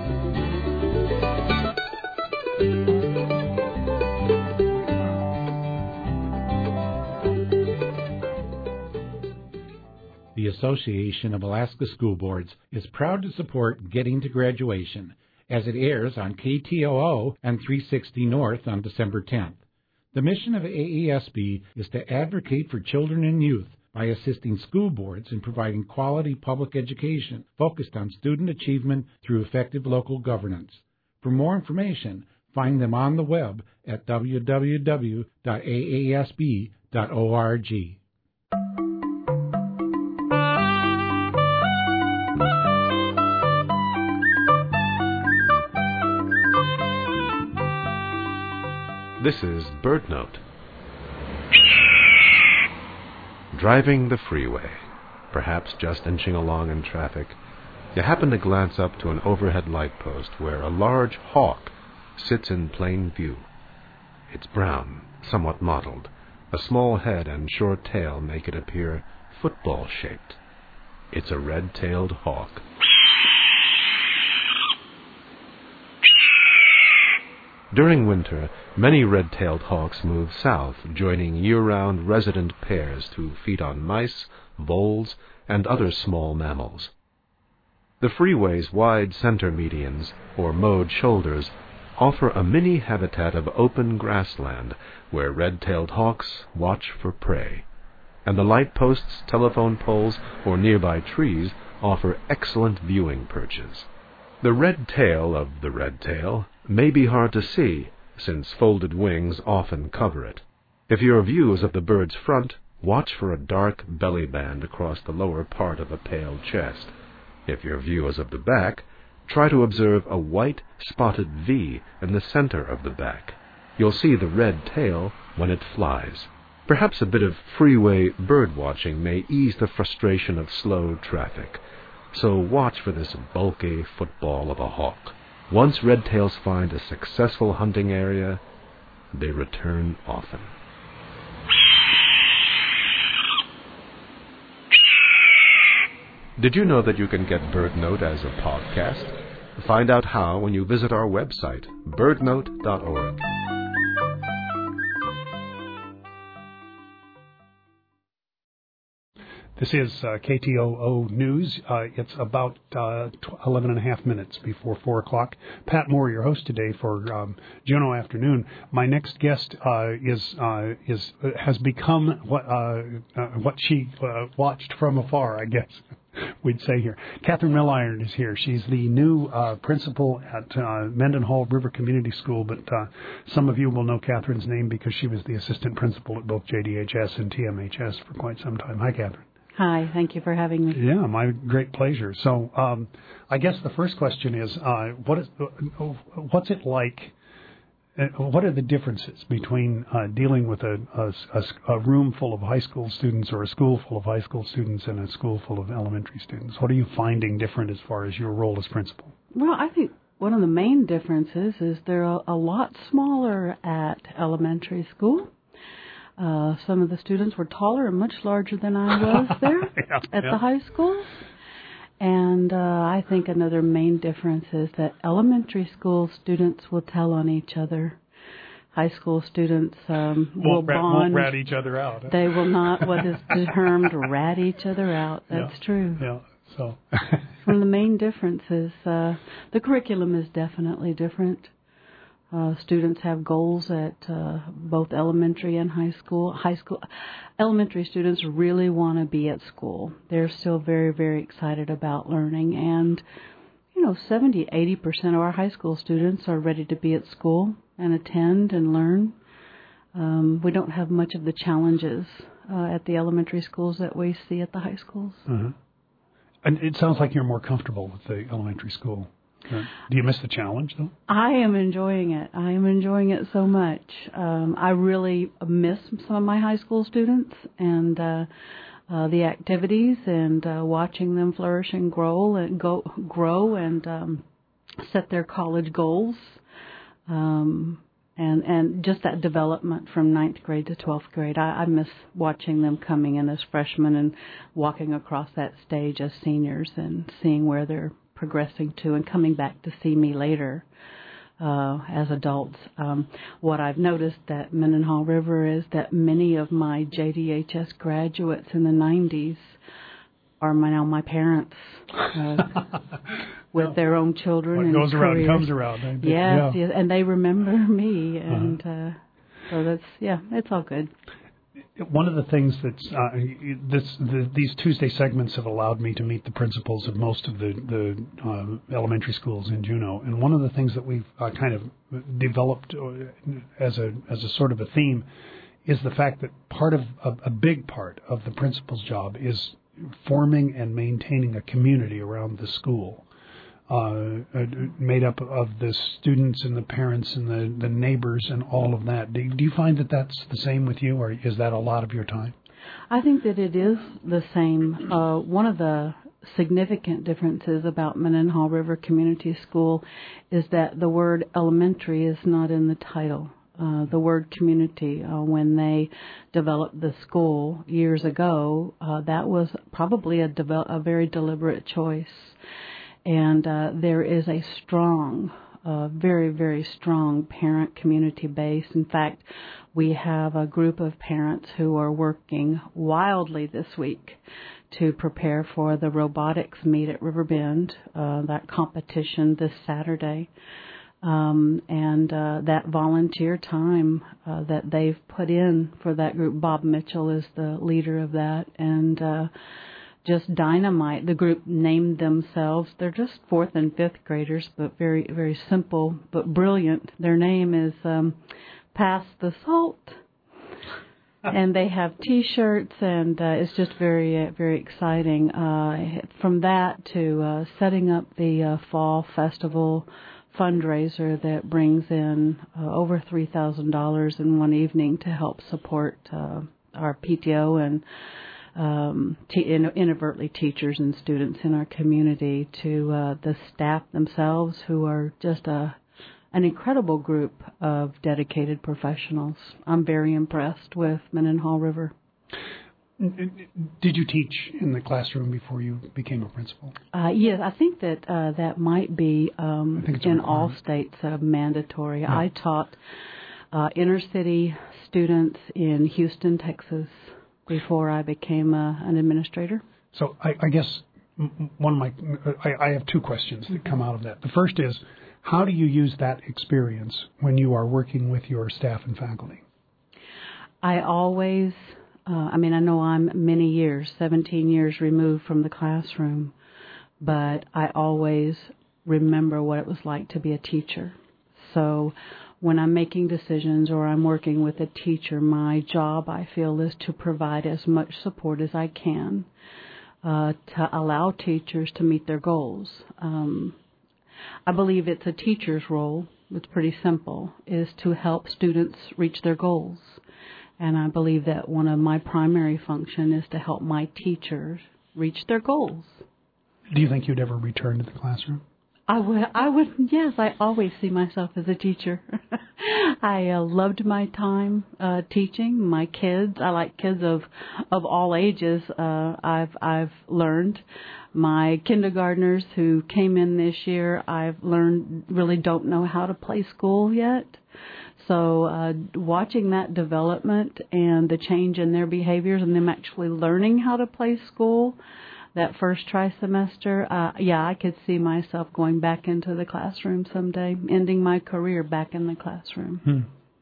The Association of Alaska School Boards is proud to support Getting to Graduation as it airs on KTOO and 360 North on December 10th. The mission of AESB is to advocate for children and youth by assisting school boards in providing quality public education focused on student achievement through effective local governance. For more information, find them on the web at www.aasb.org. This is BirdNote. Driving the freeway, perhaps just inching along in traffic, you happen to glance up to an overhead light post where a large hawk sits in plain view. It's brown, somewhat mottled. A small head and short tail make it appear football-shaped. It's a red-tailed hawk. During winter, many red-tailed hawks move south, joining year-round resident pairs to feed on mice, voles, and other small mammals. The freeway's wide center medians, or mowed shoulders, offer a mini habitat of open grassland where red-tailed hawks watch for prey, and the light posts, telephone poles, or nearby trees offer excellent viewing perches. The red tail of the red tail may be hard to see, since folded wings often cover it. If your view is of the bird's front, watch for a dark belly band across the lower part of a pale chest. If your view is of the back, try to observe a white spotted V in the center of the back. You'll see the red tail when it flies. Perhaps a bit of freeway bird watching may ease the frustration of slow traffic. So watch for this bulky football of a hawk. Once red-tails find a successful hunting area, they return often. Did you know that you can get BirdNote as a podcast? Find out how when you visit our website, birdnote.org. This is KTOO News. It's about 11 and a half minutes before 4 o'clock. Pat Moore, your host today for Juneau Afternoon. My next guest has become what she watched from afar, I guess we'd say here. Catherine Milliron is here. She's the new principal at Mendenhall River Community School, but some of you will know Catherine's name because she was the assistant principal at both JDHS and TMHS for quite some time. Hi, Catherine. Hi, thank you for having me. Yeah, my great pleasure. So I guess the first question is, what's it like? What are the differences between dealing with a room full of high school students or a school full of high school students and a school full of elementary students? What are you finding different as far as your role as principal? Well, I think one of the main differences is they're a lot smaller at elementary school. Some of the students were taller and much larger than I was there at the high school. And I think another main difference is that elementary school students will tell on each other. high school students will won't bond. Won't rat each other out. Huh? They will not, what is termed, rat each other out. That's true. Yeah. So one of the main differences, the curriculum is definitely different. Students have goals at both elementary and high school. Elementary students really want to be at school. They're still very, very excited about learning. And, 70-80% of our high school students are ready to be at school and attend and learn. We don't have much of the challenges at the elementary schools that we see at the high schools. Uh-huh. And it sounds like you're more comfortable with the elementary school. Do you miss the challenge, though? I am enjoying it. I am enjoying it so much. I really miss some of my high school students and the activities and watching them flourish and grow and set their college goals. And just that development from 9th grade to 12th grade. I miss watching them coming in as freshmen and walking across that stage as seniors and seeing where they're progressing to and coming back to see me later as adults. What I've noticed at Mendenhall River is that many of my JDHS graduates in the 90s are now my parents with their own children. What and goes around careers. comes around. Yes, and they remember me, and so that's it's all good. One of the things that's these Tuesday segments have allowed me to meet the principals of most of the elementary schools in Juneau, and one of the things that we've kind of developed as a sort of a theme is the fact that a big part of the principal's job is forming and maintaining a community around the school, made up of the students and the parents and the neighbors and all of that. Do you find that that's the same with you, or is that a lot of your time? I think that it is the same. One of the significant differences about Mendenhall River Community School is that the word elementary is not in the title. The word community, when they developed the school years ago, that was probably a very deliberate choice. And there is a strong, very, very strong parent community base. In fact, we have a group of parents who are working wildly this week to prepare for the robotics meet at Riverbend, that competition this Saturday. And that volunteer time that they've put in for that group. Bob Mitchell is the leader of that, and just dynamite. The group named themselves, they're just 4th and 5th graders, but very, very simple, but brilliant. Their name is Pass the Salt. And they have T-shirts, and it's just very, very exciting. From that to setting up the Fall Festival fundraiser that brings in over $3,000 in one evening to help support our PTO and inadvertently teachers and students in our community, to the staff themselves, who are just an incredible group of dedicated professionals. I'm very impressed with Mendenhall River. Did you teach in the classroom before you became a principal? Yes, I think that that might be in all states mandatory. Yeah. I taught inner city students in Houston, Texas, before I became an administrator. So I guess I have two questions that come out of that. The first is, how do you use that experience when you are working with your staff and faculty? I always... I know I'm many years, 17 years removed from the classroom, but I always remember what it was like to be a teacher. So when I'm making decisions or I'm working with a teacher, my job, I feel, is to provide as much support as I can to allow teachers to meet their goals. I believe it's a teacher's role, it's pretty simple, is to help students reach their goals. And I believe that one of my primary function is to help my teachers reach their goals. Do you think you'd ever return to the classroom? I would, yes. I always see myself as a teacher. I loved my time teaching my kids. I like kids of all ages. I've learned. My kindergartners who came in this year, I've learned really don't know how to play school yet. So watching that development and the change in their behaviors and them actually learning how to play school that first trimester, I could see myself going back into the classroom someday, ending my career back in the classroom.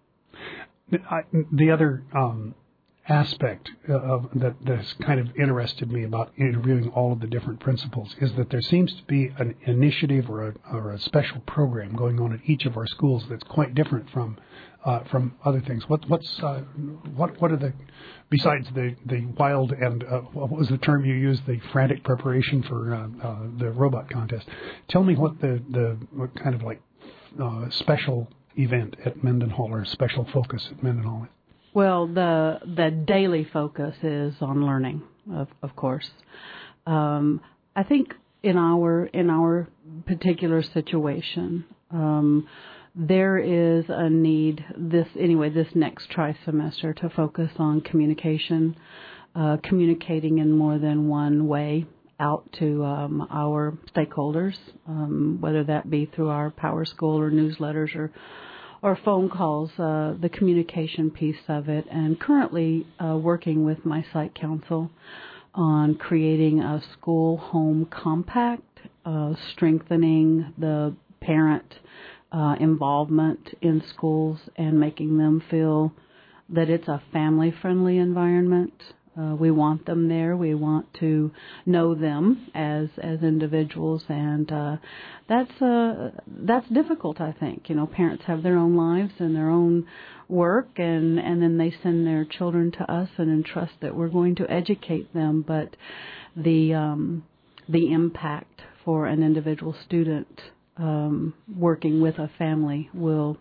The other aspect that has kind of interested me about interviewing all of the different principals is that there seems to be an initiative or a special program going on at each of our schools that's quite different from other things. What are the, besides the wild and what was the term you used, the frantic preparation for the robot contest? Tell me what what kind of like special event at Mendenhall or special focus at Mendenhall is. Well, the daily focus is on learning, of course. I think in our particular situation, there is a need this next trimester to focus on communication, communicating in more than one way out to our stakeholders, whether that be through our Power School or newsletters or phone calls, the communication piece of it, and currently working with my site council on creating a school-home compact, strengthening the parent involvement in schools and making them feel that it's a family-friendly environment. We want them there. We want to know them as individuals, and that's difficult. I think parents have their own lives and their own work, and then they send their children to us and entrust that we're going to educate them. But the impact for an individual student working with a family will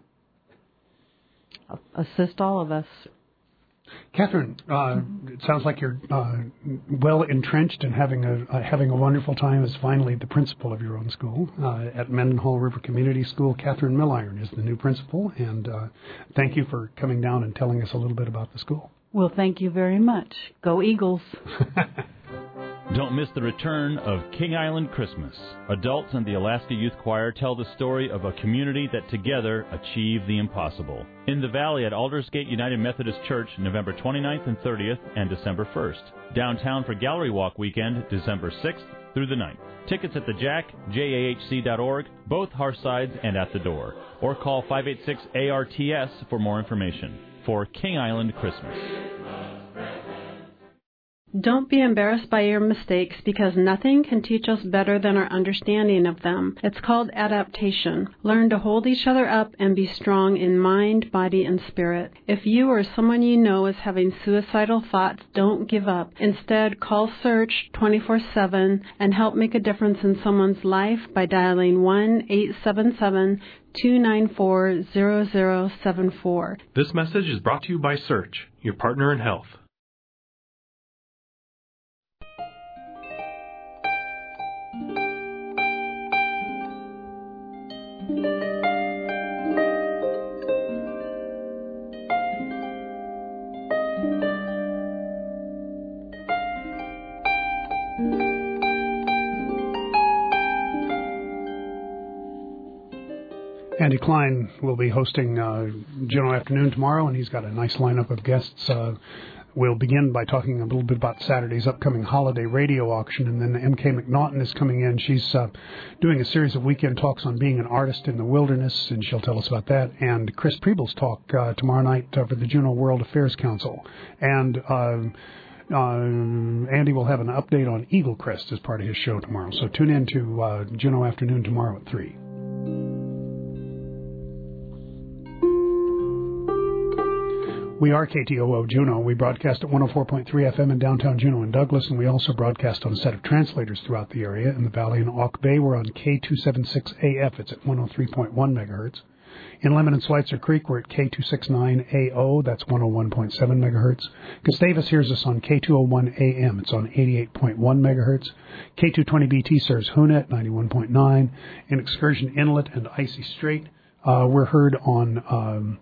assist all of us. Catherine, it sounds like you're well entrenched and having a wonderful time as finally the principal of your own school at Mendenhall River Community School. Catherine Milliron is the new principal, and thank you for coming down and telling us a little bit about the school. Well, thank you very much. Go Eagles. Don't miss the return of King Island Christmas. Adults and the Alaska Youth Choir tell the story of a community that together achieved the impossible. In the Valley at Aldersgate United Methodist Church, November 29th and 30th and December 1st. Downtown for Gallery Walk weekend, December 6th through the 9th. Tickets at the Jack, JAHC.org, both Hearthsides and at the door. Or call 586-ARTS for more information. For King Island Christmas. Don't be embarrassed by your mistakes, because nothing can teach us better than our understanding of them. It's called adaptation. Learn to hold each other up and be strong in mind, body, and spirit. If you or someone you know is having suicidal thoughts, don't give up. Instead, call Search 24/7 and help make a difference in someone's life by dialing 1-877-294-0074. This message is brought to you by Search, your partner in health. Andy Klein will be hosting Juneau Afternoon tomorrow, and he's got a nice lineup of guests. We'll begin by talking a little bit about Saturday's upcoming holiday radio auction, and then M.K. McNaughton is coming in. She's doing a series of weekend talks on being an artist in the wilderness, and she'll tell us about that. And Chris Preble's talk tomorrow night for the Juneau World Affairs Council. And Andy will have an update on Eagle Crest as part of his show tomorrow. So tune in to Juneau Afternoon tomorrow at 3. We are KTOO Juneau. We broadcast at 104.3 FM in downtown Juneau and Douglas, and we also broadcast on a set of translators throughout the area. In the Valley and Auk Bay, we're on K276AF. It's at 103.1 megahertz. In Lemon and Schweitzer Creek, we're at K269AO. That's 101.7 megahertz. Gustavus hears us on K201 AM. It's on 88.1 megahertz. K220BT serves Hoonah at 91.9. In Excursion Inlet and Icy Strait, we're heard on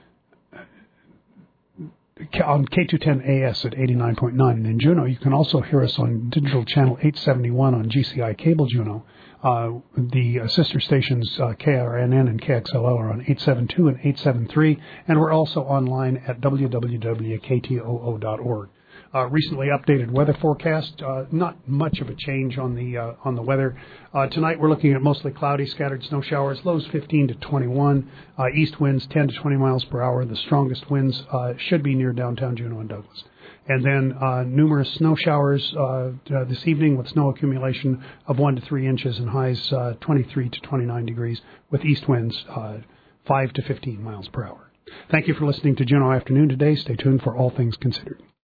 K210AS at 89.9. And in Juneau, you can also hear us on digital channel 871 on GCI Cable Juneau, The sister stations KRNN and KXLL are on 872 and 873, and we're also online at www.ktoo.org. Recently updated weather forecast. Not much of a change on the weather. Tonight we're looking at mostly cloudy, scattered snow showers. Lows 15 to 21. East winds 10 to 20 miles per hour. The strongest winds should be near downtown Juneau and Douglas. And then numerous snow showers this evening with snow accumulation of 1 to 3 inches and highs 23 to 29 degrees with east winds 5 to 15 miles per hour. Thank you for listening to Juneau Afternoon today. Stay tuned for All Things Considered.